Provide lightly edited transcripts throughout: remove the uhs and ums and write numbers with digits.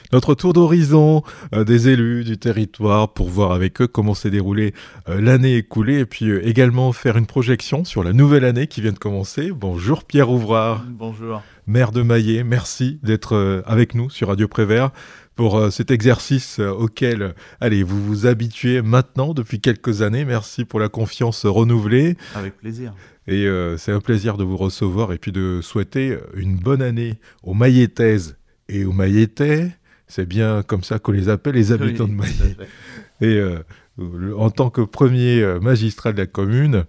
Notre tour d'horizon des élus du territoire pour voir avec eux comment s'est déroulée l'année écoulée et puis également faire une projection sur la nouvelle année qui vient de commencer. Bonjour Pierre Ouvrard, Bonjour. maire de Maillé, merci d'être avec nous sur Radio Prévert pour cet exercice auquel allez, vous vous habituez maintenant depuis quelques années. Merci pour la confiance renouvelée. Avec plaisir. Et c'est un plaisir de vous recevoir et puis de souhaiter une bonne année aux Mailletaises et aux Maillettais. C'est bien comme ça qu'on les appelle, les habitants de Maillé. Et en tant que premier magistrat de la commune,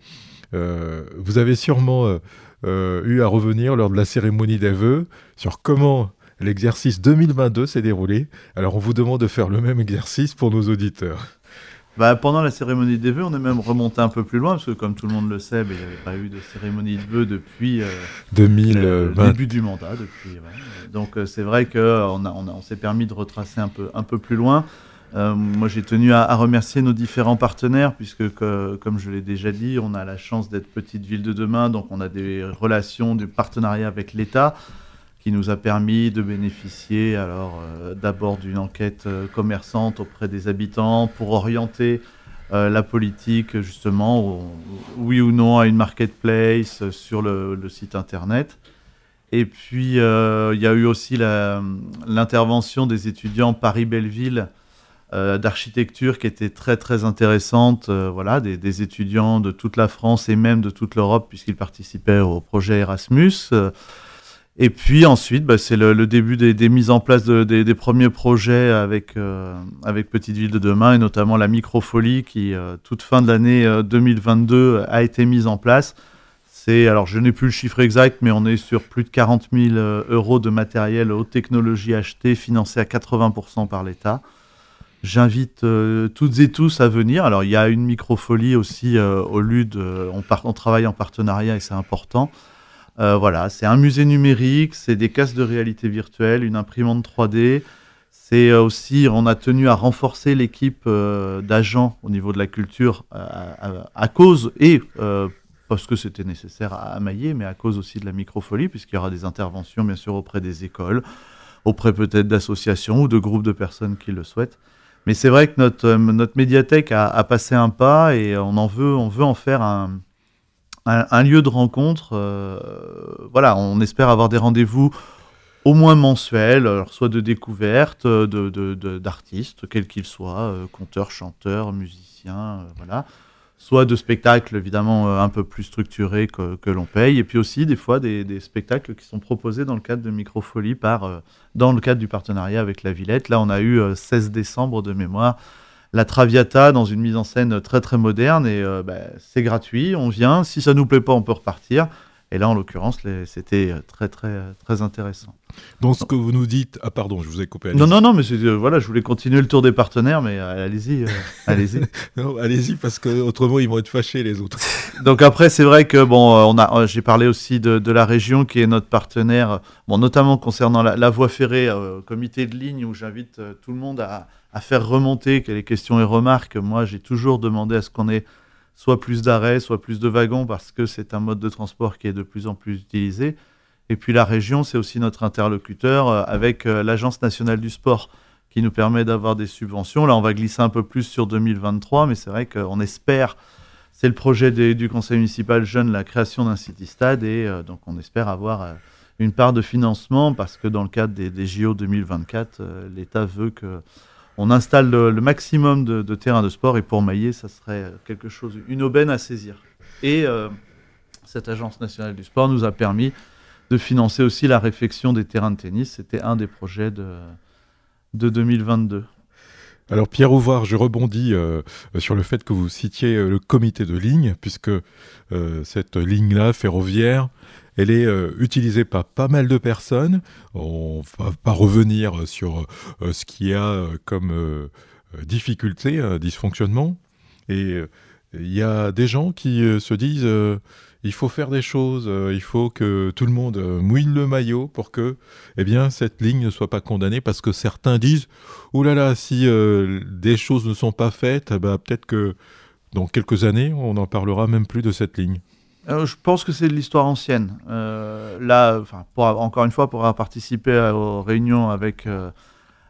vous avez sûrement eu à revenir lors de la cérémonie des vœux sur comment l'exercice 2022 s'est déroulé. Alors on vous demande de faire le même exercice pour nos auditeurs. Pendant la cérémonie des vœux, on est même remonté un peu plus loin, parce que comme tout le monde le sait, il n'y avait pas eu de cérémonie de vœux depuis 2020. le début du mandat. Donc c'est vrai qu'on s'est permis de retracer un peu plus loin. Moi, j'ai tenu à remercier nos différents partenaires, puisque comme je l'ai déjà dit, on a la chance d'être petite ville de demain, donc on a des relations de partenariat avec l'État, qui nous a permis de bénéficier d'abord d'une enquête commerçante auprès des habitants pour orienter la politique justement, oui ou non, à une marketplace sur le site internet. Et puis il y a eu aussi l'intervention des étudiants Paris-Belleville d'architecture qui était très très intéressante, des étudiants de toute la France et même de toute l'Europe puisqu'ils participaient au projet Erasmus. Et puis ensuite, c'est le début des mises en place des premiers projets avec Petite Ville de Demain, et notamment la microfolie qui, toute fin de l'année 2022, a été mise en place. Alors je n'ai plus le chiffre exact, mais on est sur plus de 40 000 euros de matériel haute technologie acheté, financé à 80% par l'État. J'invite toutes et tous à venir. Alors il y a une microfolie aussi au LUD, on travaille en partenariat et c'est important. C'est un musée numérique, c'est des casques de réalité virtuelle, une imprimante 3D. C'est aussi, on a tenu à renforcer l'équipe d'agents au niveau de la culture à cause, parce que c'était nécessaire à Maillé, mais à cause aussi de la microfolie, puisqu'il y aura des interventions bien sûr auprès des écoles, auprès peut-être d'associations ou de groupes de personnes qui le souhaitent. Mais c'est vrai que notre médiathèque a passé un pas et on veut en faire un lieu de rencontre. On espère avoir des rendez-vous au moins mensuels, alors soit de découverte d'artistes, quels qu'ils soient, conteurs, chanteurs, musiciens, soit de spectacles évidemment un peu plus structurés que l'on paye, et puis aussi des fois des spectacles qui sont proposés dans le cadre de Microfolie dans le cadre du partenariat avec la Villette. Là on a eu 16 décembre de mémoire la Traviata dans une mise en scène très très moderne, et c'est gratuit, on vient, si ça nous plaît pas on peut repartir, et là en l'occurrence c'était très très très intéressant. Donc ce que vous nous dites, pardon, je vous ai coupé. Non, mais je voulais continuer le tour des partenaires, mais allez-y. Non, allez-y, parce que autrement ils vont être fâchés les autres. Donc après c'est vrai que j'ai parlé aussi de la région qui est notre partenaire, notamment concernant la voie ferrée, comité de ligne où j'invite tout le monde à faire remonter les questions et remarques. Moi j'ai toujours demandé à ce qu'on ait soit plus d'arrêts, soit plus de wagons, parce que c'est un mode de transport qui est de plus en plus utilisé. Et puis la région, c'est aussi notre interlocuteur avec l'Agence nationale du sport qui nous permet d'avoir des subventions. Là, on va glisser un peu plus sur 2023, mais c'est vrai qu'on espère, c'est le projet du conseil municipal jeune, la création d'un city-stade, et donc on espère avoir une part de financement, parce que dans le cadre des JO 2024, l'État veut qu'on installe le maximum de terrains de sport, et pour Maillé, ça serait une aubaine à saisir. Et cette Agence nationale du sport nous a permis de financer aussi la réfection des terrains de tennis. C'était un des projets de 2022. Alors Pierre Ouvrard, je rebondis sur le fait que vous citiez le comité de ligne, puisque cette ligne-là, ferroviaire, elle est utilisée par pas mal de personnes. On ne va pas revenir sur ce qu'il y a comme difficulté, dysfonctionnement. Et il y a des gens qui se disent il faut faire des choses, il faut que tout le monde mouille le maillot pour que cette ligne ne soit pas condamnée, parce que certains disent oh là là, si des choses ne sont pas faites, peut-être que dans quelques années, on n'en parlera même plus de cette ligne. Je pense que c'est de l'histoire ancienne. Encore une fois, pour avoir participé aux réunions avec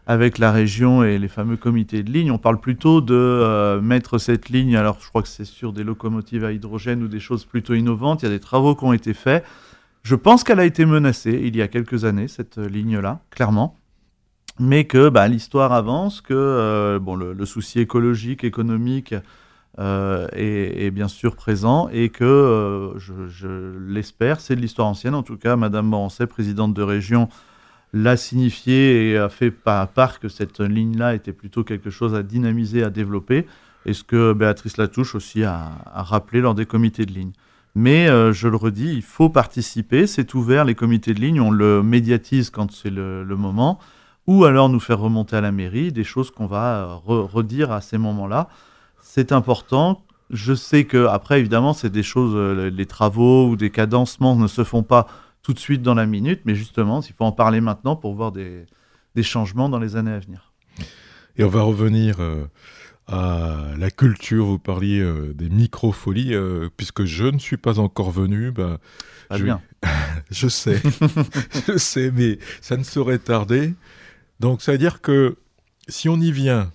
avec la région et les fameux comités de ligne. On parle plutôt de mettre cette ligne, alors je crois que c'est sur des locomotives à hydrogène ou des choses plutôt innovantes. Il y a des travaux qui ont été faits. Je pense qu'elle a été menacée il y a quelques années, cette ligne-là, clairement. Mais que l'histoire avance, que le souci écologique, économique est bien sûr présent et que, je l'espère, c'est de l'histoire ancienne. En tout cas, Madame Morancet, présidente de région, l'a signifié et a fait part que cette ligne-là était plutôt quelque chose à dynamiser, à développer, et ce que Béatrice Latouche aussi a rappelé lors des comités de ligne. Mais je le redis, il faut participer, c'est ouvert, les comités de ligne, on le médiatise quand c'est le moment, ou alors nous faire remonter à la mairie des choses qu'on va redire à ces moments-là. C'est important. Je sais qu'après, évidemment, c'est des choses, les travaux ou des cadencements ne se font pas tout de suite dans la minute, mais justement, il faut en parler maintenant pour voir des changements dans les années à venir. Et on va revenir à la culture. Vous parliez des micro-folies, puisque je ne suis pas encore venu. Bien. Je sais, je sais, mais ça ne saurait tarder. Donc, ça veut dire que si on y vient,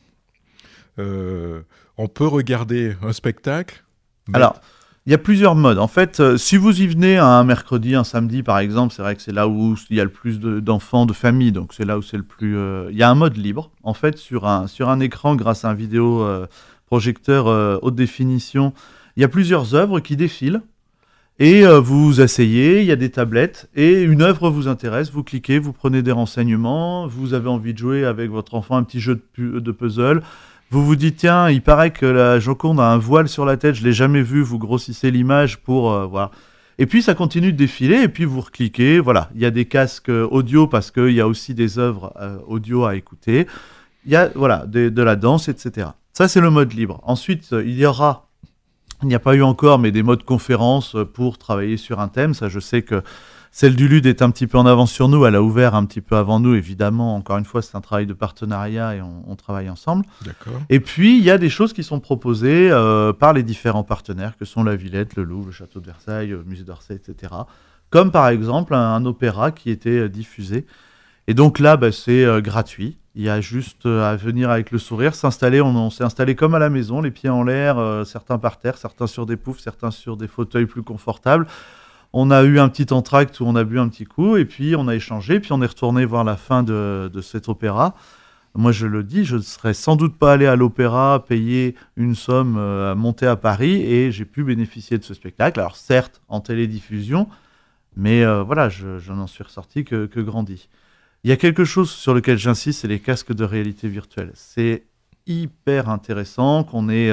on peut regarder un spectacle. Alors, il y a plusieurs modes. En fait, si vous y venez un mercredi, un samedi, par exemple, c'est vrai que c'est là où il y a le plus d'enfants, de familles. Donc, c'est là où c'est le plus... Il y a un mode libre. En fait, sur un écran, grâce à un vidéo projecteur haute définition, il y a plusieurs œuvres qui défilent. Et vous vous asseyez, il y a des tablettes, et une œuvre vous intéresse, vous cliquez, vous prenez des renseignements, vous avez envie de jouer avec votre enfant un petit jeu de puzzle. Vous vous dites, tiens, il paraît que la Joconde a un voile sur la tête, je ne l'ai jamais vu, vous grossissez l'image pour... voilà. Et puis ça continue de défiler, et puis vous recliquez, voilà. Il y a des casques audio, parce qu'il y a aussi des œuvres audio à écouter. Il y a de la danse, etc. Ça, c'est le mode libre. Ensuite, il n'y a pas eu encore, mais des modes conférences pour travailler sur un thème. Ça, je sais que celle du LUD est un petit peu en avance sur nous. Elle a ouvert un petit peu avant nous, évidemment. Encore une fois, c'est un travail de partenariat et on travaille ensemble. D'accord. Et puis, il y a des choses qui sont proposées par les différents partenaires, que sont la Villette, le Louvre, le Château de Versailles, le Musée d'Orsay, etc. Comme par exemple un opéra qui était diffusé. Et donc là, c'est gratuit. Il y a juste à venir avec le sourire, s'installer. On s'est installé comme à la maison, les pieds en l'air, certains par terre, certains sur des poufs, certains sur des fauteuils plus confortables. On a eu un petit entracte où on a bu un petit coup, et puis on a échangé, puis on est retourné voir la fin de cet opéra. Moi, je le dis, je ne serais sans doute pas allé à l'opéra, payer une somme, monter à Paris, et j'ai pu bénéficier de ce spectacle. Alors certes, en télédiffusion, mais je n'en suis ressorti que grandi. Il y a quelque chose sur lequel j'insiste, c'est les casques de réalité virtuelle. C'est hyper intéressant qu'on ait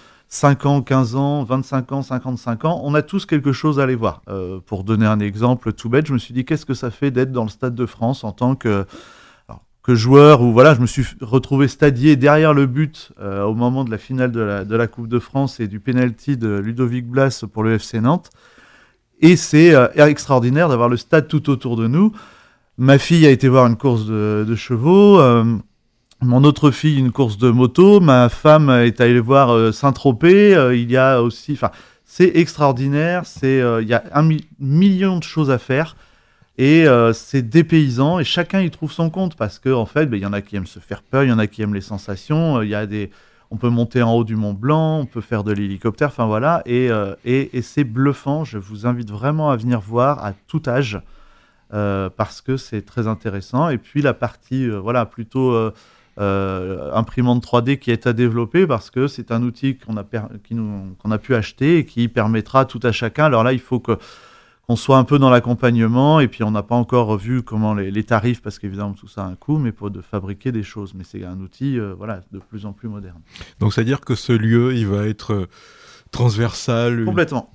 5 ans, 15 ans, 25 ans, 55 ans. On a tous quelque chose à aller voir. Pour donner un exemple tout bête, je me suis dit, qu'est-ce que ça fait d'être dans le Stade de France en tant que joueur, où je me suis retrouvé stadier derrière le but au moment de la finale de la Coupe de France et du penalty de Ludovic Blas pour le FC Nantes. Et c'est extraordinaire d'avoir le stade tout autour de nous. Ma fille a été voir une course de chevaux, mon autre fille une course de moto, ma femme est allée voir Saint-Tropez, il y a aussi... c'est extraordinaire, il y a million de choses à faire, et c'est dépaysant, et chacun y trouve son compte, parce qu'en fait, il y en a qui aiment se faire peur, il y en a qui aiment les sensations, on peut monter en haut du Mont Blanc, on peut faire de l'hélicoptère, et c'est bluffant. Je vous invite vraiment à venir voir à tout âge, parce que c'est très intéressant. Et puis la partie plutôt imprimante 3D qui est à développer, parce que c'est un outil qu'on a pu acheter et qui permettra tout à chacun. Alors là, il faut qu'on soit un peu dans l'accompagnement, et puis on n'a pas encore vu comment les tarifs, parce qu'évidemment tout ça a un coût, mais de fabriquer des choses. Mais c'est un outil de plus en plus moderne. Donc c'est-à-dire que ce lieu, il va être transversal. Complètement.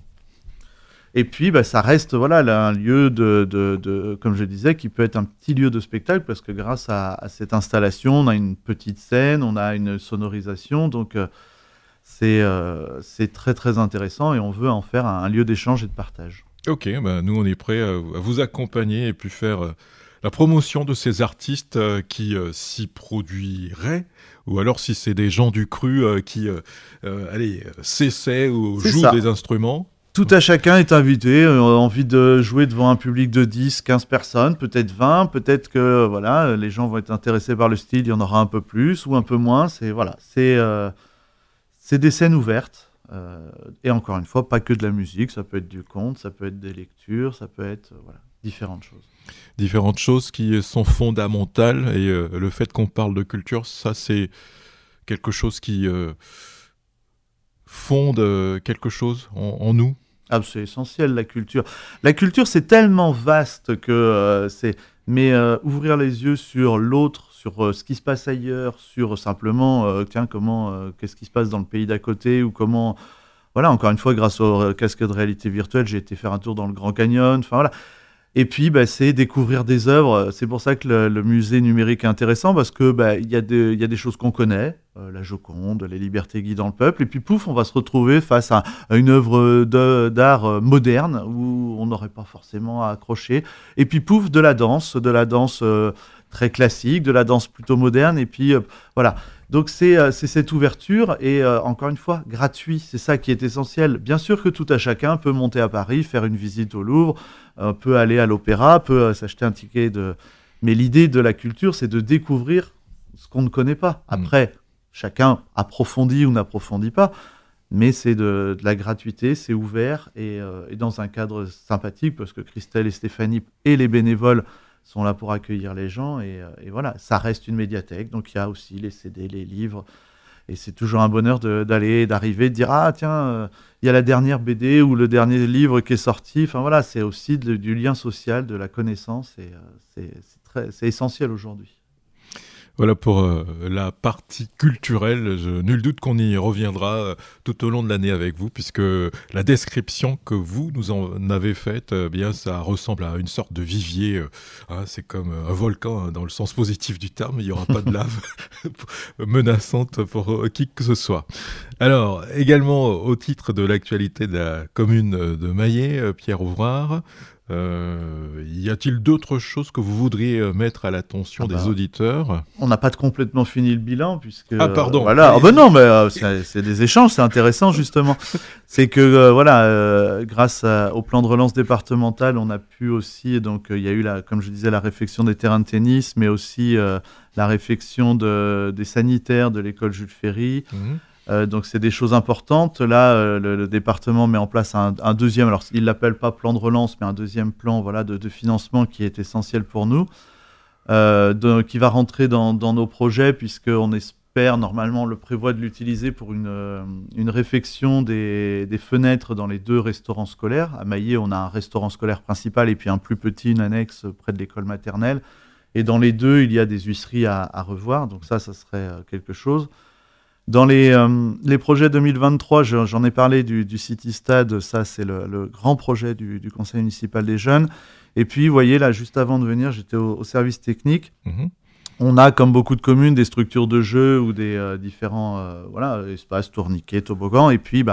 Et puis, ça reste un lieu comme je disais, qui peut être un petit lieu de spectacle, parce que grâce à cette installation, on a une petite scène, on a une sonorisation, donc c'est très très intéressant, et on veut en faire un lieu d'échange et de partage. Ok, nous on est prêts à vous accompagner et puis faire la promotion de ces artistes qui s'y produiraient, ou alors si c'est des gens du cru qui s'essaient ou jouent des instruments. Tout à chacun est invité, envie de jouer devant un public de 10, 15 personnes, peut-être 20, peut-être que voilà, les gens vont être intéressés par le style, il y en aura un peu plus ou un peu moins. C'est des scènes ouvertes. Et encore une fois, pas que de la musique, ça peut être du conte, ça peut être des lectures, ça peut être différentes choses. Différentes choses qui sont fondamentales et le fait qu'on parle de culture, ça c'est quelque chose qui fonde quelque chose en nous. Ah, c'est essentiel, la culture. La culture, c'est tellement vaste que Mais ouvrir les yeux sur l'autre, sur ce qui se passe ailleurs, sur simplement, tiens, qu'est-ce qui se passe dans le pays d'à côté, ou comment... Voilà, encore une fois, grâce au casque de réalité virtuelle, j'ai été faire un tour dans le Grand Canyon. Enfin, voilà. Et puis, c'est découvrir des œuvres. C'est pour ça que le musée numérique est intéressant, parce que il y a des choses qu'on connaît, la Joconde, les libertés guidant le peuple, et puis pouf, on va se retrouver face à une œuvre d'art moderne où on n'aurait pas forcément à accrocher. Et puis pouf, de la danse très classique, de la danse plutôt moderne, et puis voilà. Donc c'est cette ouverture et encore une fois gratuit, c'est ça qui est essentiel. Bien sûr que tout à chacun peut monter à Paris, faire une visite au Louvre, peut aller à l'opéra, peut s'acheter un ticket Mais l'idée de la culture, c'est de découvrir ce qu'on ne connaît pas. Après, chacun approfondit ou n'approfondit pas, mais c'est de la gratuité, c'est ouvert et dans un cadre sympathique parce que Christelle et Stéphanie et les bénévoles sont là pour accueillir les gens et voilà, ça reste une médiathèque, donc il y a aussi les CD, les livres, et c'est toujours un bonheur d'arriver, de dire ah tiens, il y a la dernière BD ou le dernier livre qui est sorti, enfin voilà, c'est aussi du lien social, de la connaissance, et c'est essentiel aujourd'hui. Voilà pour la partie culturelle. Nul doute qu'on y reviendra tout au long de l'année avec vous, puisque la description que vous nous en avez faite, bien, ça ressemble à une sorte de vivier. C'est comme un volcan dans le sens positif du terme. Il n'y aura pas de lave menaçante pour qui que ce soit. Alors, également au titre de l'actualité de la commune de Maillé, Pierre Ouvrard, y a-t-il d'autres choses que vous voudriez mettre à l'attention des auditeurs ? On n'a pas complètement fini le bilan, puisque... Ah, pardon. Voilà. Non, mais c'est des échanges, c'est intéressant, justement. C'est que, grâce au plan de relance départemental, on a pu aussi... Donc, il y a eu, comme je disais, la réfection des terrains de tennis, mais aussi la réfection des sanitaires de l'école Jules Ferry. Donc c'est des choses importantes. Là, le département met en place un deuxième, alors il l'appelle pas plan de relance, mais un deuxième plan de financement qui est essentiel pour nous, qui va rentrer dans nos projets, puisqu'on espère, normalement on le prévoit, de l'utiliser pour une réfection des fenêtres dans les 2 restaurants scolaires. À Maillé, on a un restaurant scolaire principal et puis un plus petit, une annexe près de l'école maternelle. Et dans les 2, il y a des huisseries à revoir, donc ça serait quelque chose. Dans les projets 2023, j'en ai parlé du City Stade, ça c'est le grand projet du Conseil municipal des jeunes. Et puis, vous voyez, là, juste avant de venir, j'étais au service technique. On a, comme beaucoup de communes, des structures de jeu ou des différents espaces, tourniquets, toboggans. Et puis,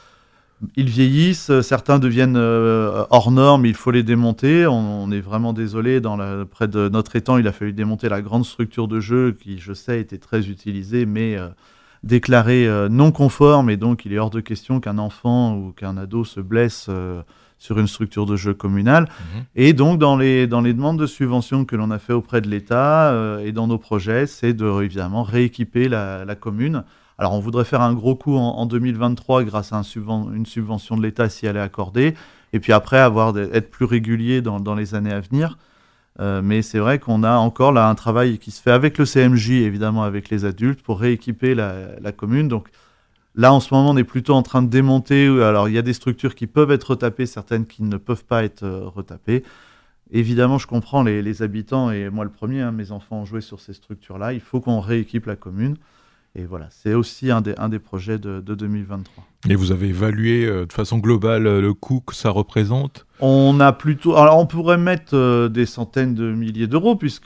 ils vieillissent, certains deviennent hors normes, il faut les démonter. On est vraiment désolé, près de notre étang, il a fallu démonter la grande structure de jeu qui, je sais, était très utilisée, mais... déclaré non conforme, et donc il est hors de question qu'un enfant ou qu'un ado se blesse sur une structure de jeu communale. Et donc dans les demandes de subventions que l'on a fait auprès de l'État et dans nos projets, c'est de évidemment rééquiper la commune. Alors on voudrait faire un gros coup en 2023 grâce à une subvention de l'État si elle est accordée, et puis après être plus régulier dans les années à venir. Mais c'est vrai qu'on a encore là un travail qui se fait avec le CMJ, évidemment avec les adultes, pour rééquiper la commune. Donc là, en ce moment, on est plutôt en train de démonter. Alors, il y a des structures qui peuvent être retapées, certaines qui ne peuvent pas être retapées. Évidemment, je comprends les habitants, et moi le premier, mes enfants ont joué sur ces structures-là. Il faut qu'on rééquipe la commune. Et voilà, c'est aussi un des projets de 2023. Et vous avez évalué de façon globale le coût que ça représente ? On a plutôt... Alors, on pourrait mettre des centaines de milliers d'euros, puisque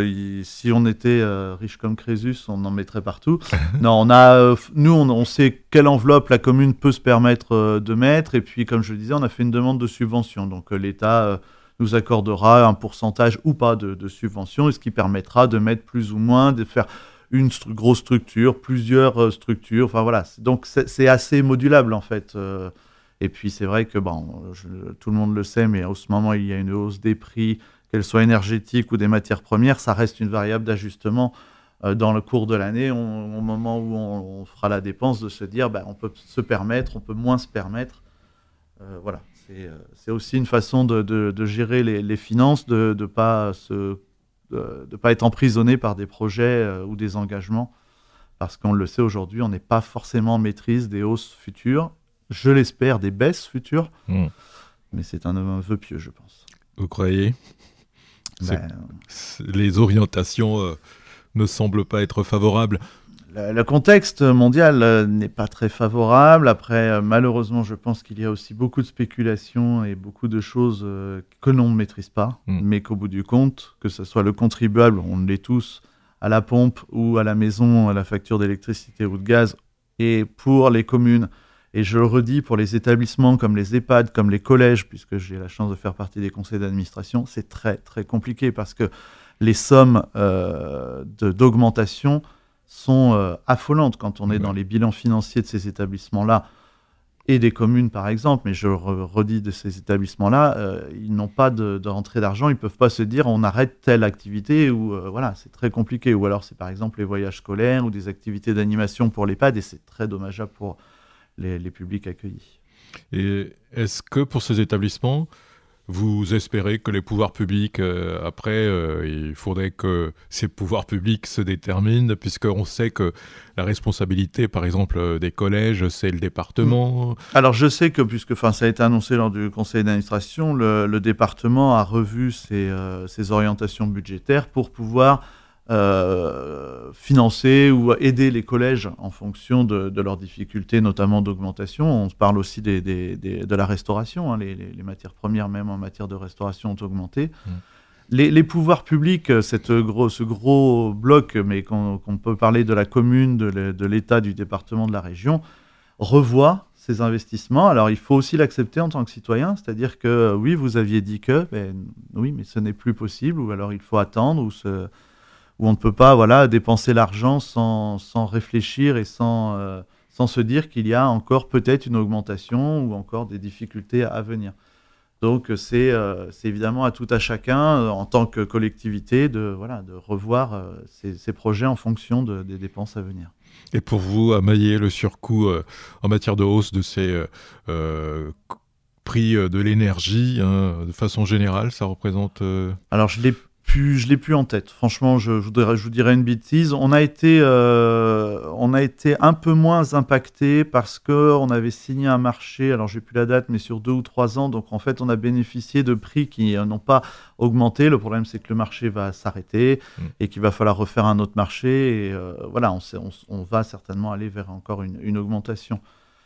si on était riche comme Crésus, on en mettrait partout. Non, on sait quelle enveloppe la commune peut se permettre de mettre. Et puis, comme je le disais, on a fait une demande de subvention. Donc, l'État nous accordera un pourcentage ou pas de subvention, et ce qui permettra de mettre plus ou moins, de faire... une grosse structure, plusieurs structures, enfin voilà. Donc c'est assez modulable en fait. Et puis c'est vrai que tout le monde le sait, mais en ce moment il y a une hausse des prix, qu'elles soient énergétiques ou des matières premières, ça reste une variable d'ajustement dans le cours de l'année, au moment où on fera la dépense, de se dire on peut se permettre, on peut moins se permettre. Voilà, c'est aussi une façon de gérer les finances, de ne pas être emprisonné par des projets ou des engagements, parce qu'on le sait aujourd'hui, on n'est pas forcément en maîtrise des hausses futures, je l'espère, des baisses futures, mais c'est un vœu pieux, je pense. Vous croyez ? Les orientations ne semblent pas être favorables. Le contexte mondial n'est pas très favorable. Après, malheureusement, je pense qu'il y a aussi beaucoup de spéculations et beaucoup de choses que l'on ne maîtrise pas, mais qu'au bout du compte, que ce soit le contribuable, on l'est tous, à la pompe ou à la maison, à la facture d'électricité ou de gaz, et pour les communes, et je le redis, pour les établissements comme les EHPAD, comme les collèges, puisque j'ai la chance de faire partie des conseils d'administration, c'est très, très compliqué parce que les sommes d'augmentation sont affolantes quand on est dans les bilans financiers de ces établissements-là et des communes, par exemple. Mais je redis, de ces établissements-là, ils n'ont pas de rentrée d'argent. Ils ne peuvent pas se dire on arrête telle activité, ou voilà, c'est très compliqué. Ou alors c'est par exemple les voyages scolaires ou des activités d'animation pour l'EHPAD, et c'est très dommageable pour les publics accueillis. Et est-ce que pour ces établissements, vous espérez que les pouvoirs publics, il faudrait que ces pouvoirs publics se déterminent, puisqu'on sait que la responsabilité, par exemple, des collèges, c'est le département. Alors je sais que, ça a été annoncé lors du conseil d'administration, le département a revu ses orientations budgétaires pour pouvoir financer ou aider les collèges en fonction de leurs difficultés, notamment d'augmentation. On parle aussi de la restauration, hein, les matières premières, même en matière de restauration, ont augmenté. Les pouvoirs publics, ce gros bloc, mais qu'on peut parler de la commune, de l'État, du département, de la région, revoient ces investissements. Alors il faut aussi l'accepter en tant que citoyen, c'est-à-dire que oui, vous aviez dit que, oui, mais ce n'est plus possible, ou alors il faut attendre, où on ne peut pas dépenser l'argent sans réfléchir et sans se dire qu'il y a encore peut-être une augmentation ou encore des difficultés à venir. Donc c'est évidemment à tout à chacun, en tant que collectivité, de revoir ces projets en fonction des dépenses à venir. Et pour vous, à Maillé, le surcoût en matière de hausse de ces prix de l'énergie, de façon générale, ça représente... Alors je l'ai plus en tête. Franchement, je vous dirais une bêtise. On a été un peu moins impacté parce qu'on avait signé un marché, alors j'ai plus la date, mais sur 2 ou 3 ans. Donc en fait, on a bénéficié de prix qui n'ont pas augmenté. Le problème, c'est que le marché va s'arrêter et qu'il va falloir refaire un autre marché. Et on va certainement aller vers encore une augmentation.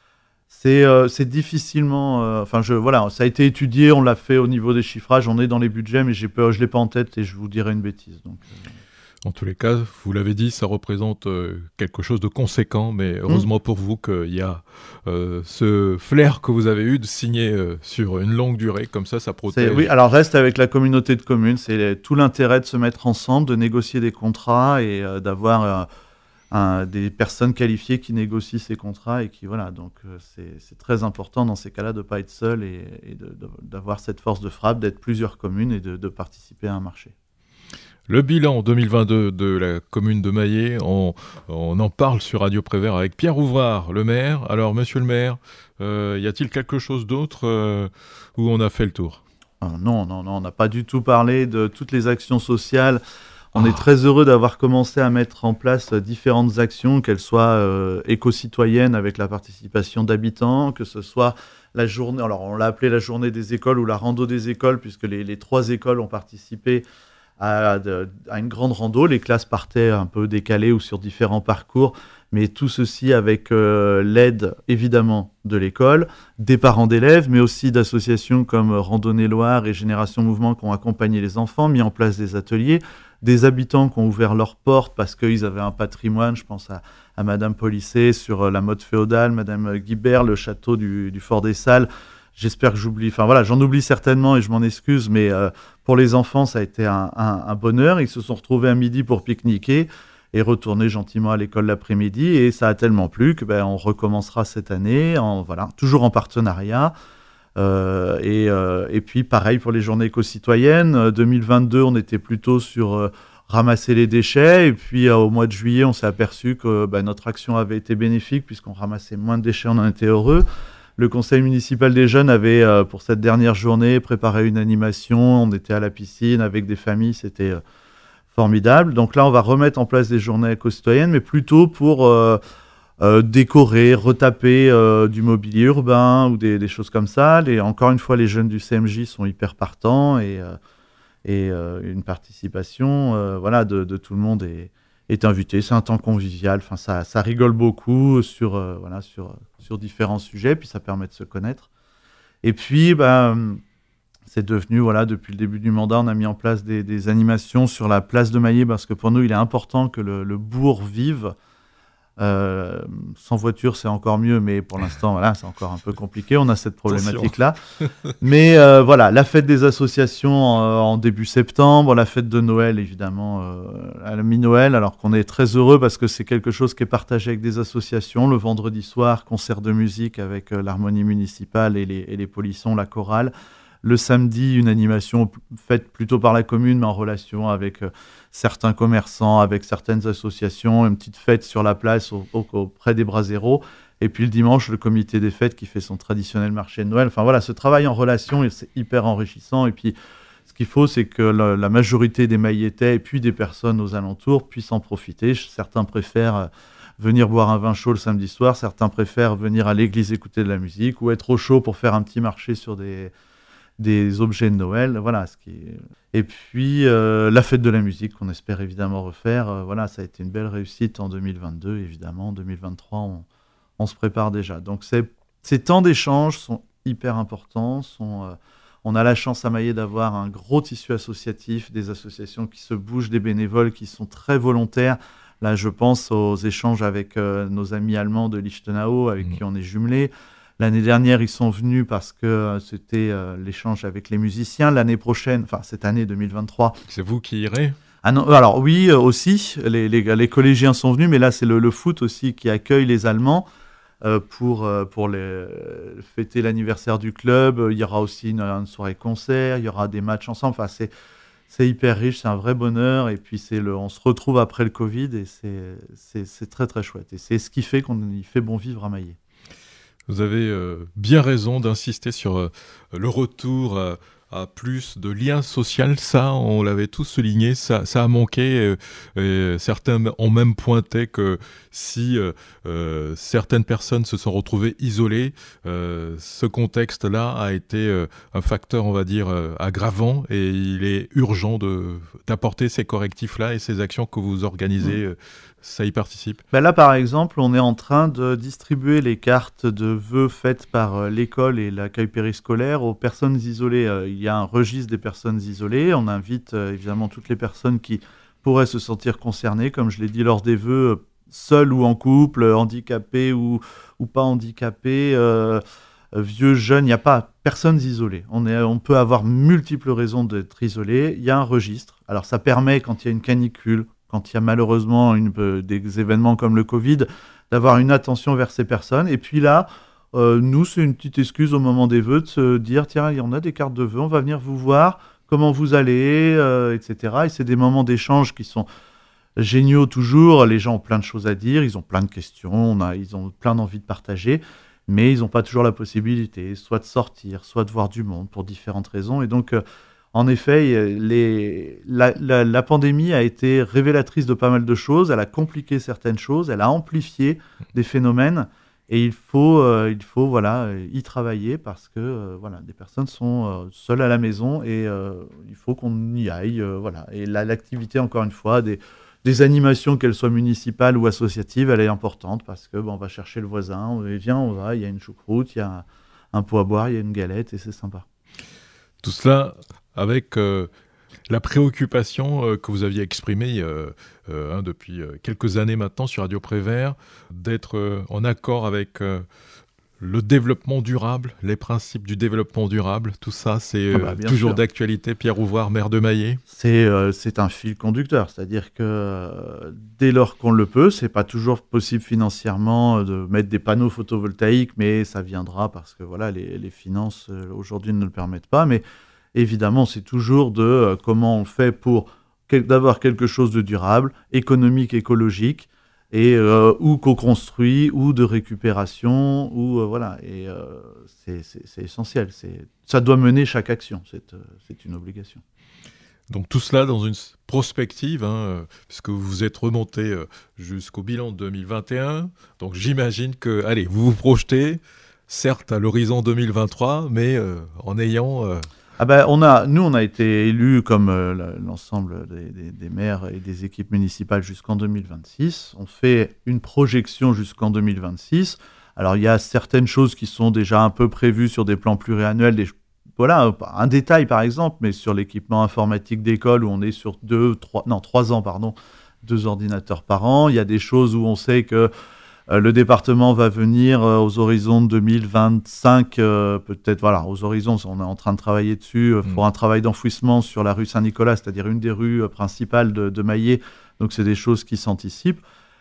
C'est difficilement... ça a été étudié, on l'a fait au niveau des chiffrages, on est dans les budgets, mais je ne l'ai pas en tête et je vous dirais une bêtise. Donc, En tous les cas, vous l'avez dit, ça représente quelque chose de conséquent, mais heureusement pour vous qu'il y a ce flair que vous avez eu de signer sur une longue durée, comme ça protège. Oui, alors reste avec la communauté de communes, c'est tout l'intérêt de se mettre ensemble, de négocier des contrats et d'avoir... des personnes qualifiées qui négocient ces contrats et qui donc c'est très important dans ces cas-là de ne pas être seul et d'avoir cette force de frappe, d'être plusieurs communes et de participer à un marché. Le bilan 2022 de la commune de Maillé, on en parle sur Radio Prévert avec Pierre Ouvrard, le maire. Alors monsieur le maire, y a-t-il quelque chose d'autre où on a fait le tour ? Non, on n'a pas du tout parlé de toutes les actions sociales. On est très heureux d'avoir commencé à mettre en place différentes actions, qu'elles soient éco-citoyennes avec la participation d'habitants, que ce soit la journée, alors on l'a appelé la journée des écoles ou la rando des écoles, puisque les 3 écoles ont participé à une grande rando. Les classes partaient un peu décalées ou sur différents parcours, mais tout ceci avec l'aide évidemment de l'école, des parents d'élèves, mais aussi d'associations comme Randonnée Loire et Génération Mouvement qui ont accompagné les enfants, mis en place des ateliers, des habitants qui ont ouvert leurs portes parce qu'ils avaient un patrimoine. Je pense à Madame Polisset sur la mode féodale, Madame Guibert, le château du Fort des Salles. J'espère que j'oublie, j'en oublie certainement et je m'en excuse, mais pour les enfants, ça a été un bonheur. Ils se sont retrouvés à midi pour pique-niquer et retourner gentiment à l'école l'après-midi. Et ça a tellement plu que on recommencera cette année, voilà, toujours en partenariat. Et puis pareil pour les journées éco-citoyennes. 2022, on était plutôt sur ramasser les déchets. Et puis au mois de juillet, on s'est aperçu que notre action avait été bénéfique puisqu'on ramassait moins de déchets, on en était heureux. Le conseil municipal des jeunes avait, pour cette dernière journée, préparé une animation. On était à la piscine avec des familles, c'était formidable. Donc là, on va remettre en place des journées éco-citoyennes, mais plutôt pour décorer, retaper du mobilier urbain ou des choses comme ça. Encore une fois, les jeunes du CMJ sont hyper partants et une participation voilà, de tout le monde est invitée. C'est un temps convivial. Enfin, ça rigole beaucoup sur différents sujets, puis ça permet de se connaître. Et puis, c'est devenu, voilà, depuis le début du mandat, on a mis en place des animations sur la place de Maillé, parce que pour nous, il est important que le bourg vive. Sans voiture, c'est encore mieux, mais pour l'instant, voilà, c'est encore un peu compliqué. On a cette problématique-là. Mais voilà, la fête des associations en début septembre, la fête de Noël, évidemment, à la mi-Noël, alors qu'on est très heureux parce que c'est quelque chose qui est partagé avec des associations. Le vendredi soir, concert de musique avec l'harmonie municipale et les polissons, la chorale. Le samedi, une animation faite plutôt par la commune, mais en relation avec certains commerçants, avec certaines associations, une petite fête sur la place auprès des Braseros. Et puis le dimanche, le comité des fêtes qui fait son traditionnel marché de Noël. Enfin voilà, ce travail en relation, c'est hyper enrichissant. Et puis ce qu'il faut, c'est que la majorité des Maillettais et puis des personnes aux alentours puissent en profiter. Certains préfèrent venir boire un vin chaud le samedi soir, certains préfèrent venir à l'église écouter de la musique ou être au chaud pour faire un petit marché sur des objets de Noël, voilà. Et puis la fête de la musique qu'on espère évidemment refaire, voilà, ça a été une belle réussite en 2022, évidemment. En 2023, on se prépare déjà. Donc ces temps d'échange sont hyper importants. On a la chance à Maillé d'avoir un gros tissu associatif, des associations qui se bougent, des bénévoles qui sont très volontaires. Là, je pense aux échanges avec nos amis allemands de Lichtenau, avec qui on est jumelés. L'année dernière, ils sont venus parce que c'était l'échange avec les musiciens. L'année prochaine, enfin cette année 2023... C'est vous qui irez ? Ah non, alors oui, aussi, les collégiens sont venus, mais là, c'est le foot aussi qui accueille les Allemands pour fêter l'anniversaire du club. Il y aura aussi une soirée concert, il y aura des matchs ensemble. Enfin, c'est hyper riche, c'est un vrai bonheur. Et puis, on se retrouve après le Covid et c'est très, très chouette. Et c'est ce qui fait qu'on y fait bon vivre à Maillé. Vous avez bien raison d'insister sur le retour à plus de liens sociaux. Ça, on l'avait tous souligné, ça a manqué. Et certains ont même pointé que si certaines personnes se sont retrouvées isolées, ce contexte-là a été un facteur, on va dire, aggravant. Et il est urgent d'apporter ces correctifs-là et ces actions que vous organisez. Ça y participe. Là, par exemple, on est en train de distribuer les cartes de vœux faites par l'école et l'accueil périscolaire aux personnes isolées. Il y a un registre des personnes isolées. On invite évidemment toutes les personnes qui pourraient se sentir concernées, comme je l'ai dit lors des vœux, seuls ou en couple, handicapés ou pas handicapés, vieux, jeunes. Il n'y a pas personnes isolées. On peut avoir multiples raisons d'être isolé. Il y a un registre. Alors ça permet, quand il y a une canicule, quand il y a malheureusement des événements comme le Covid, d'avoir une attention vers ces personnes. Et puis là, nous, c'est une petite excuse au moment des vœux de se dire, tiens, il y en a des cartes de vœux, on va venir vous voir, comment vous allez, etc. Et c'est des moments d'échange qui sont géniaux toujours. Les gens ont plein de choses à dire, ils ont plein de questions, ils ont plein d'envie de partager, mais ils n'ont pas toujours la possibilité, soit de sortir, soit de voir du monde pour différentes raisons. Et donc... en effet, la pandémie a été révélatrice de pas mal de choses, elle a compliqué certaines choses, elle a amplifié des phénomènes et il faut voilà, y travailler parce que voilà, des personnes sont seules à la maison et il faut qu'on y aille. Voilà. Et l'activité, encore une fois, des animations, qu'elles soient municipales ou associatives, elle est importante parce que on va chercher le voisin, et viens, on va, il y a une choucroute, il y a un pot à boire, il y a une galette et c'est sympa. Tout cela avec la préoccupation que vous aviez exprimée depuis quelques années maintenant sur Radio Prévert, d'être en accord avec Le développement durable, les principes du développement durable, tout ça, c'est toujours d'actualité. Pierre Ouvrard, maire de Maillé. C'est un fil conducteur, c'est-à-dire que dès lors qu'on le peut, c'est pas toujours possible financièrement de mettre des panneaux photovoltaïques, mais ça viendra parce que voilà, les finances aujourd'hui ne le permettent pas. Mais évidemment, c'est toujours de comment on fait pour d'avoir quelque chose de durable, économique, écologique, et ou co-construit, ou de récupération, ou voilà. Et c'est essentiel. Ça doit mener chaque action. C'est une obligation. Donc tout cela dans une prospective, puisque vous vous êtes remonté jusqu'au bilan de 2021. Donc j'imagine que, allez, vous vous projetez, certes à l'horizon 2023, mais en ayant... on a été élus comme l'ensemble des maires et des équipes municipales jusqu'en 2026. On fait une projection jusqu'en 2026. Alors, il y a certaines choses qui sont déjà un peu prévues sur des plans pluriannuels. Voilà, un détail par exemple, mais sur l'équipement informatique d'école où on est sur 3 ans, 2 ordinateurs par an. Il y a des choses où on sait que le département va venir aux horizons de 2025, peut-être, voilà, aux horizons, on est en train de travailler dessus pour un travail d'enfouissement sur la rue Saint-Nicolas, c'est-à-dire une des rues principales de Maillé. Donc, c'est des choses qui s'anticipent.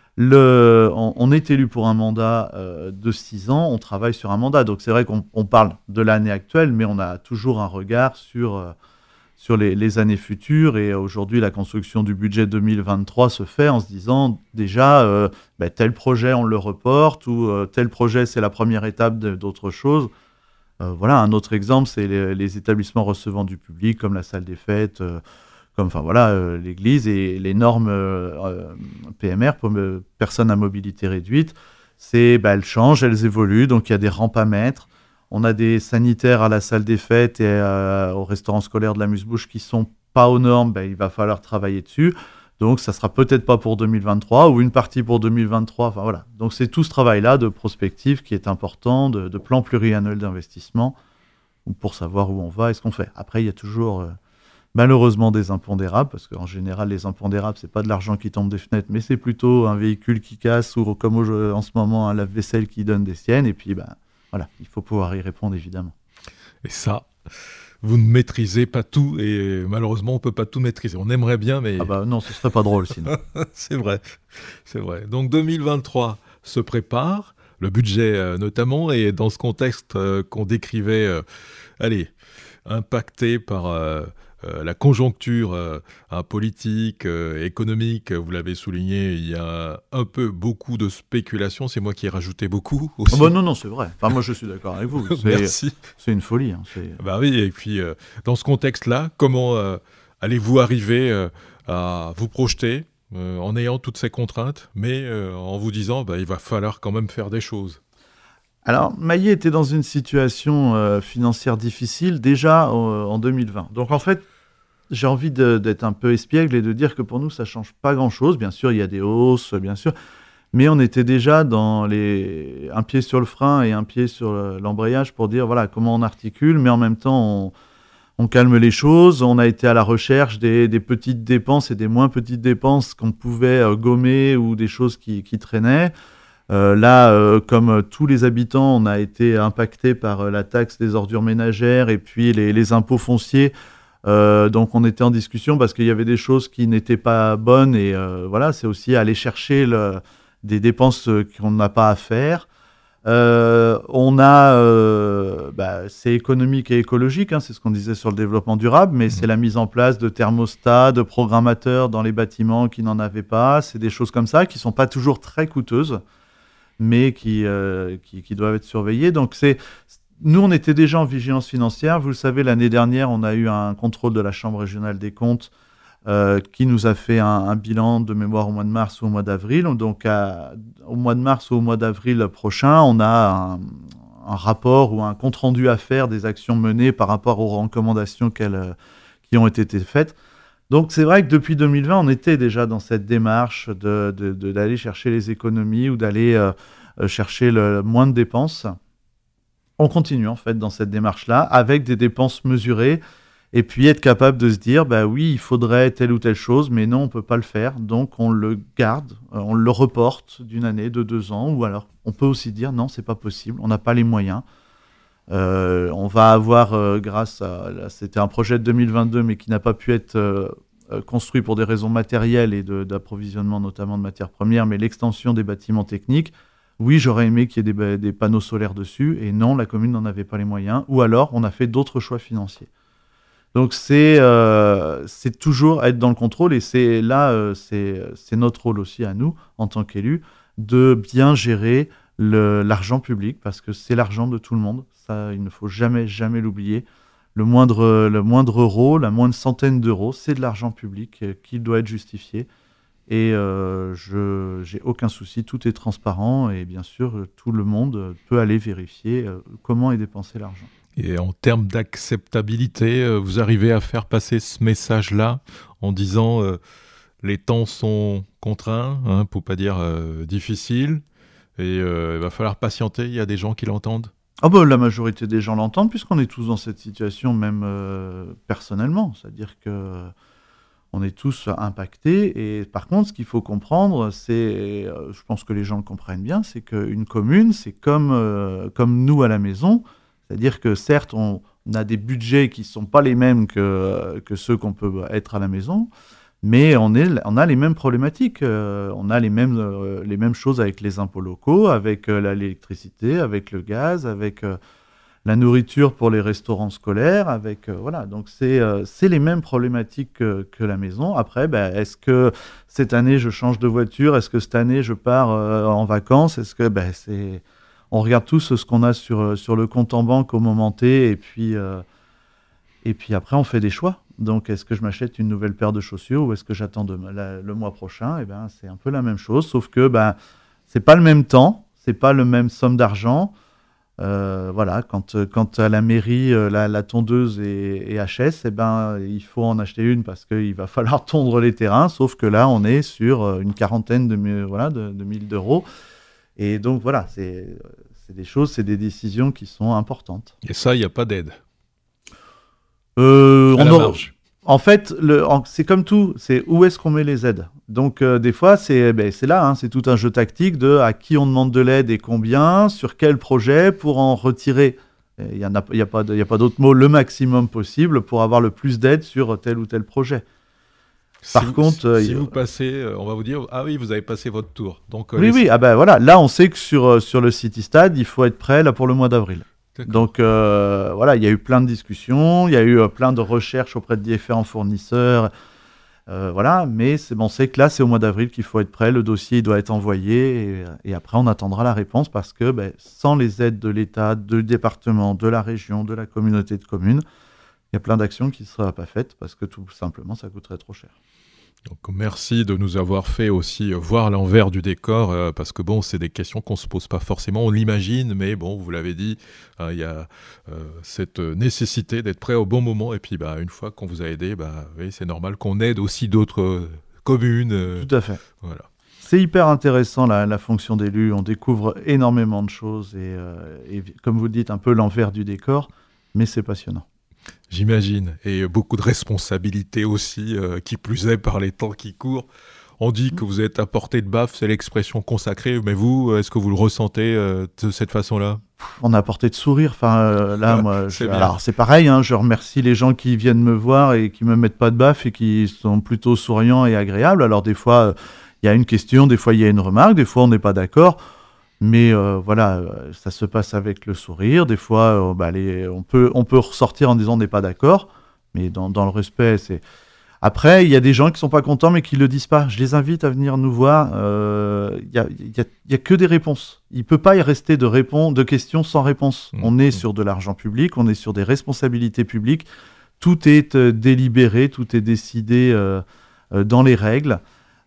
On est élu pour un mandat de 6 ans, on travaille sur un mandat. Donc, c'est vrai qu'on parle de l'année actuelle, mais on a toujours un regard sur les années futures. Et aujourd'hui, la construction du budget 2023 se fait en se disant déjà, tel projet, on le reporte, ou tel projet, c'est la première étape d'autre chose. Voilà, un autre exemple, c'est les établissements recevant du public, comme la salle des fêtes, l'église, et les normes PMR, pour personnes à mobilité réduite. Elles changent, elles évoluent, donc il y a des rampes à mettre. On a des sanitaires à la salle des fêtes et au restaurant scolaire de l'Amuse-Bouche qui ne sont pas aux normes, il va falloir travailler dessus. Donc, ça ne sera peut-être pas pour 2023 ou une partie pour 2023. Enfin, voilà. Donc, c'est tout ce travail-là de prospective qui est important, de plan pluriannuel d'investissement, pour savoir où on va et ce qu'on fait. Après, il y a toujours malheureusement des impondérables, parce qu'en général, les impondérables, ce n'est pas de l'argent qui tombe des fenêtres, mais c'est plutôt un véhicule qui casse ou, comme en ce moment, un lave-vaisselle qui donne des siennes. Et puis, voilà, il faut pouvoir y répondre, évidemment. Et ça, vous ne maîtrisez pas tout, et malheureusement, on ne peut pas tout maîtriser. On aimerait bien, mais... non, ce serait pas drôle, sinon. C'est vrai. Donc 2023 se prépare, le budget notamment, et dans ce contexte qu'on décrivait, impacté par... la conjoncture politique, économique, vous l'avez souligné, il y a beaucoup de spéculation. C'est moi qui ai rajouté beaucoup aussi. Non, c'est vrai. Enfin, moi, je suis d'accord avec vous. Merci. C'est une folie. Oui, et puis, dans ce contexte-là, comment allez-vous arriver à vous projeter en ayant toutes ces contraintes, mais en vous disant il va falloir quand même faire des choses? Alors, Maillé était dans une situation financière difficile déjà en 2020. Donc, en fait, j'ai envie d'être un peu espiègle et de dire que pour nous, ça ne change pas grand-chose. Bien sûr, il y a des hausses, bien sûr. Mais on était déjà dans un pied sur le frein et un pied sur l'embrayage pour dire voilà comment on articule, mais en même temps, on calme les choses. On a été à la recherche des petites dépenses et des moins petites dépenses qu'on pouvait gommer ou des choses qui traînaient. Comme tous les habitants, on a été impacté par la taxe des ordures ménagères et puis les impôts fonciers. Donc on était en discussion parce qu'il y avait des choses qui n'étaient pas bonnes et voilà, c'est aussi aller chercher des dépenses qu'on n'a pas à faire. C'est économique et écologique, c'est ce qu'on disait sur le développement durable, mais c'est la mise en place de thermostats, de programmateurs dans les bâtiments qui n'en avaient pas. C'est des choses comme ça qui ne sont pas toujours très coûteuses, mais qui doivent être surveillées. Donc nous, on était déjà en vigilance financière. Vous le savez, l'année dernière, on a eu un contrôle de la Chambre régionale des comptes qui nous a fait un bilan de mémoire au mois de mars ou au mois d'avril. Donc, au mois de mars ou au mois d'avril prochain, on a un rapport ou un compte-rendu à faire des actions menées par rapport aux recommandations qui ont été faites. Donc, c'est vrai que depuis 2020, on était déjà dans cette démarche d'aller chercher les économies ou d'aller chercher le moins de dépenses. On continue en fait dans cette démarche-là avec des dépenses mesurées Et puis être capable de se dire, bah oui, il faudrait telle ou telle chose, mais non, on peut pas le faire. Donc on le garde, on le reporte d'une année, de 2 ans, ou alors on peut aussi dire non, c'est pas possible, on n'a pas les moyens. On va avoir, grâce à, là, c'était un projet de 2022, mais qui n'a pas pu être construit pour des raisons matérielles et d'approvisionnement notamment de matières premières, mais l'extension des bâtiments techniques. Oui, j'aurais aimé qu'il y ait des panneaux solaires dessus, et non, la commune n'en avait pas les moyens, ou alors on a fait d'autres choix financiers. Donc c'est toujours être dans le contrôle, et c'est là, c'est notre rôle aussi à nous, en tant qu'élus, de bien gérer l'argent public, parce que c'est l'argent de tout le monde. Ça, il ne faut jamais, jamais l'oublier. Le moindre euro, la moindre centaine d'euros, c'est de l'argent public qui doit être justifié. Et je j'ai aucun souci, tout est transparent, et bien sûr, tout le monde peut aller vérifier comment est dépensé l'argent. Et en termes d'acceptabilité, vous arrivez à faire passer ce message-là en disant les temps sont contraints, hein, pour pas dire difficiles, et il va falloir patienter, il y a des gens qui l'entendent. Ah bah, la majorité des gens l'entendent, puisqu'on est tous dans cette situation, même personnellement. C'est-à-dire que on est tous impactés. Et par contre, ce qu'il faut comprendre, c'est, je pense que les gens le comprennent bien, c'est qu'une commune, c'est comme nous à la maison. C'est-à-dire que certes, on a des budgets qui ne sont pas les mêmes que ceux qu'on peut être à la maison, mais on a les mêmes problématiques. On a les mêmes choses avec les impôts locaux, avec l'électricité, avec le gaz, avec la nourriture pour les restaurants scolaires, avec voilà. Donc c'est les mêmes problématiques que la maison. Après, ben, est-ce que cette année je change de voiture? Est-ce que cette année je pars en vacances? Est-ce que on regarde tous ce qu'on a sur le compte en banque au moment T, et puis après on fait des choix. Donc est-ce que je m'achète une nouvelle paire de chaussures, ou est-ce que j'attends le mois prochain? Et ben c'est un peu la même chose, sauf que ben c'est pas le même temps, c'est pas le même somme d'argent. Voilà, quand à la mairie, la tondeuse est HS, eh ben, il faut en acheter une parce qu'il va falloir tondre les terrains, sauf que là, on est sur une quarantaine de 1000 d'euros. Et donc, voilà, c'est des choses, c'est des décisions qui sont importantes. Et ça, il n'y a pas d'aide. On marge. En fait, c'est comme tout, c'est où est-ce qu'on met les aides. Donc, des fois, c'est là, hein, c'est tout un jeu tactique de à qui on demande de l'aide et combien, sur quel projet, pour en retirer, il n'y a pas d'autre mot, le maximum possible pour avoir le plus d'aide sur tel ou tel projet. Par contre, si vous passez, on va vous dire, ah oui, vous avez passé votre tour. Donc, oui, ah ben voilà, là, on sait que sur le City Stade, il faut être prêt là pour le mois d'avril. Donc voilà, il y a eu plein de discussions, il y a eu plein de recherches auprès de différents fournisseurs, voilà, mais on sait que là, c'est au mois d'avril qu'il faut être prêt, le dossier doit être envoyé, et après on attendra la réponse, parce que sans les aides de l'État, du département, de la région, de la communauté de communes, il y a plein d'actions qui ne seraient pas faites, parce que tout simplement, ça coûterait trop cher. Donc merci de nous avoir fait aussi voir l'envers du décor, parce que bon, c'est des questions qu'on ne se pose pas forcément, on l'imagine, mais bon, vous l'avez dit, il y a cette nécessité d'être prêt au bon moment, et puis une fois qu'on vous a aidé, oui, c'est normal qu'on aide aussi d'autres communes. Tout à fait. Voilà. C'est hyper intéressant la fonction d'élu, on découvre énormément de choses, et comme vous dites, un peu l'envers du décor, mais c'est passionnant. J'imagine, et beaucoup de responsabilités aussi, qui plus est par les temps qui courent. On dit que vous êtes à portée de baffe, c'est l'expression consacrée, mais vous, est-ce que vous le ressentez de cette façon-là? On est à portée de sourire, moi, alors c'est pareil, hein, je remercie les gens qui viennent me voir et qui me mettent pas de baffe et qui sont plutôt souriants et agréables. Alors des fois, il y a une question, des fois il y a une remarque, des fois on n'est pas d'accord. Mais voilà, ça se passe avec le sourire. Des fois, on peut ressortir en disant on n'est pas d'accord, mais dans le respect. Après, il y a des gens qui sont pas contents, mais qui le disent pas. Je les invite à venir nous voir. Il y a que des réponses. Il peut pas y rester de questions sans réponse. On est sur de l'argent public, on est sur des responsabilités publiques. Tout est délibéré, tout est décidé dans les règles.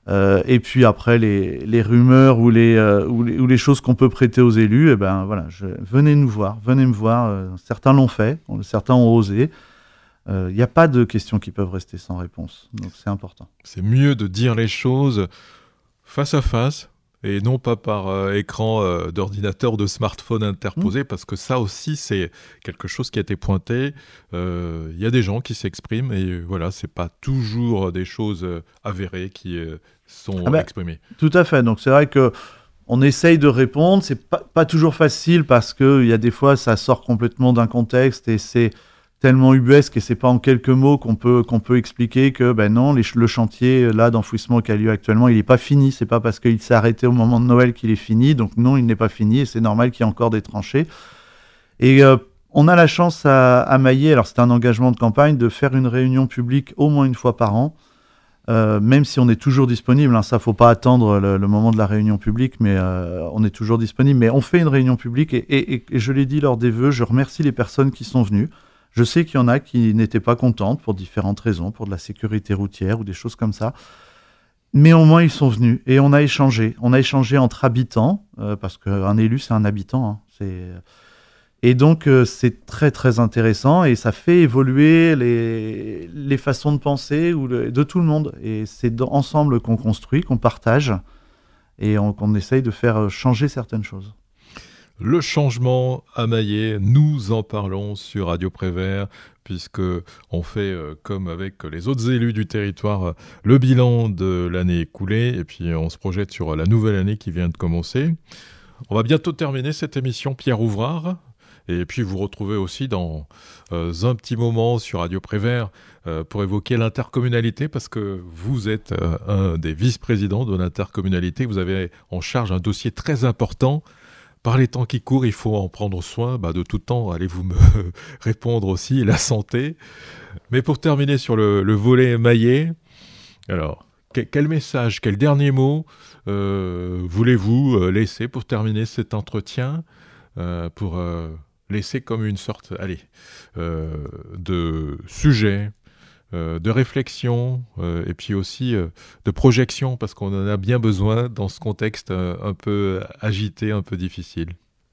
Et puis après les rumeurs ou les choses qu'on peut prêter aux élus, voilà, venez nous voir, venez me voir. Certains l'ont fait, certains ont osé. Il n'y a pas de questions qui peuvent rester sans réponse, donc c'est important. C'est mieux de dire les choses face à face et non pas par écran d'ordinateur ou de smartphone interposé, parce que ça aussi, c'est quelque chose qui a été pointé. Il y a des gens qui s'expriment, et voilà, c'est pas toujours des choses avérées qui sont exprimées. Tout à fait. Donc c'est vrai que on essaye de répondre. C'est pas toujours facile parce que il y a des fois ça sort complètement d'un contexte et c'est tellement ubuesque et c'est pas en quelques mots qu'on peut expliquer que ben non, le chantier là d'enfouissement qui a lieu actuellement, il est pas fini. C'est pas parce qu'il s'est arrêté au moment de Noël qu'il est fini. Donc non, il n'est pas fini et c'est normal qu'il y ait encore des tranchées. Et on a la chance à Maillé, alors c'est un engagement de campagne, de faire une réunion publique au moins une fois par an. Même si on est toujours disponible, hein, ça faut pas attendre le moment de la réunion publique, mais on est toujours disponible. Mais on fait une réunion publique et je l'ai dit lors des vœux, je remercie les personnes qui sont venues. Je sais qu'il y en a qui n'étaient pas contentes pour différentes raisons, pour de la sécurité routière ou des choses comme ça. Mais au moins ils sont venus et on a échangé. On a échangé entre habitants, parce qu'un élu c'est un habitant. Hein, Et donc, c'est très, très intéressant et ça fait évoluer les façons de penser de tout le monde. Et c'est ensemble qu'on construit, qu'on partage et qu'on essaye de faire changer certaines choses. Le changement à Maillé, nous en parlons sur Radio Prévert, puisque on fait, comme avec les autres élus du territoire, le bilan de l'année écoulée et puis on se projette sur la nouvelle année qui vient de commencer. On va bientôt terminer cette émission, Pierre Ouvrard. Et puis vous retrouvez aussi dans un petit moment sur Radio Prévert pour évoquer l'intercommunalité, parce que vous êtes un des vice-présidents de l'intercommunalité. Vous avez en charge un dossier très important. Par les temps qui courent, il faut en prendre soin. De tout temps, allez-vous me répondre aussi, la santé. Mais pour terminer sur le volet Maillé, alors, quel message, quel dernier mot voulez-vous laisser pour terminer cet entretien, pour laisser comme une sorte de sujet, de réflexion et puis aussi de projection, parce qu'on en a bien besoin dans ce contexte un peu agité, un peu difficile.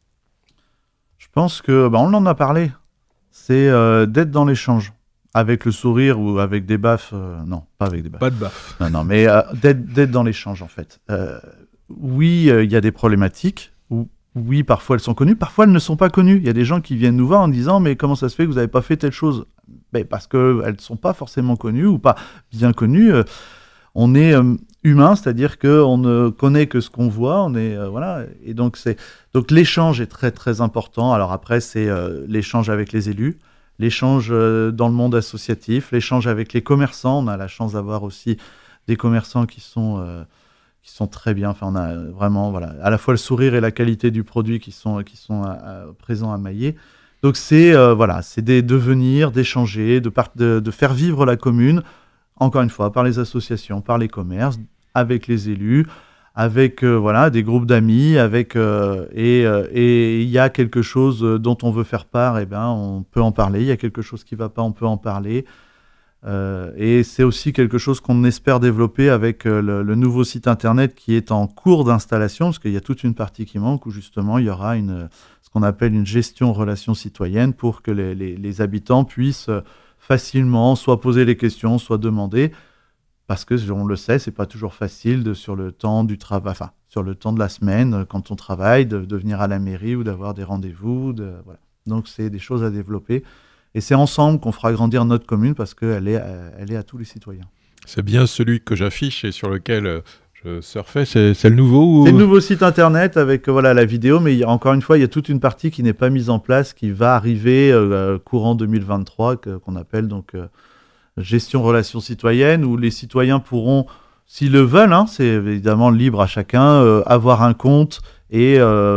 Je pense que on en a parlé. C'est d'être dans l'échange. Avec le sourire ou avec des baffes. Non, pas avec des baffes. Pas de baffes. Non, mais d'être dans l'échange, en fait. Oui, il y a des problématiques. Oui, parfois elles sont connues, parfois elles ne sont pas connues. Il y a des gens qui viennent nous voir en disant « Mais comment ça se fait que vous n'avez pas fait telle chose ?» Parce qu'elles ne sont pas forcément connues ou pas bien connues. On est humain, c'est-à-dire qu'on ne connaît que ce qu'on voit. Voilà. Et donc l'échange est très, très important. Alors après, c'est l'échange avec les élus, l'échange dans le monde associatif, l'échange avec les commerçants. On a la chance d'avoir aussi des commerçants qui sont très bien. Enfin, on a vraiment à la fois le sourire et la qualité du produit qui sont présents à Maillé. Donc c'est de venir, d'échanger, de faire vivre la commune, encore une fois, par les associations, par les commerces, avec les élus, avec des groupes d'amis, et il y a quelque chose dont on veut faire part, on peut en parler. Il y a quelque chose qui ne va pas, on peut en parler. Et c'est aussi quelque chose qu'on espère développer avec le nouveau site internet qui est en cours d'installation, parce qu'il y a toute une partie qui manque où justement il y aura ce qu'on appelle une gestion relations citoyennes pour que les habitants puissent facilement soit poser les questions, soit demander, parce que on le sait, c'est pas toujours facile sur le temps du travail, sur le temps de la semaine quand on travaille, de venir à la mairie ou d'avoir des rendez-vous. Donc c'est des choses à développer. Et c'est ensemble qu'on fera grandir notre commune parce qu'elle est à tous les citoyens. C'est bien celui que j'affiche et sur lequel je surfais. C'est le nouveau C'est le nouveau site internet avec la vidéo, mais encore une fois, il y a toute une partie qui n'est pas mise en place, qui va arriver courant 2023, qu'on appelle donc gestion relations citoyennes, où les citoyens pourront, s'ils le veulent, c'est évidemment libre à chacun, avoir un compte et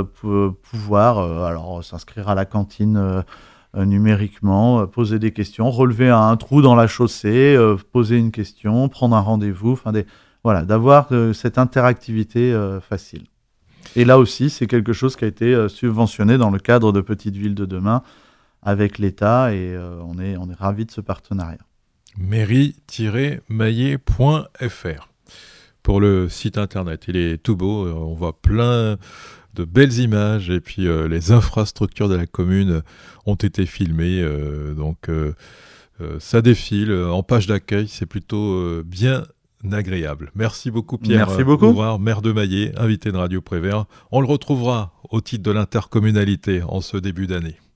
pouvoir s'inscrire à la cantine numériquement, poser des questions, relever un trou dans la chaussée, poser une question, prendre un rendez-vous, d'avoir cette interactivité facile. Et là aussi, c'est quelque chose qui a été subventionné dans le cadre de Petites Villes de demain avec l'État et on est ravis de ce partenariat. mairie-maillé.fr pour le site internet. Il est tout beau, on voit plein de belles images et puis les infrastructures de la commune ont été filmées, donc ça défile en page d'accueil, c'est plutôt bien agréable. Merci beaucoup Pierre. Merci beaucoup. Ouvrard, maire de Maillé, invité de Radio Prévert. On le retrouvera au titre de l'intercommunalité en ce début d'année.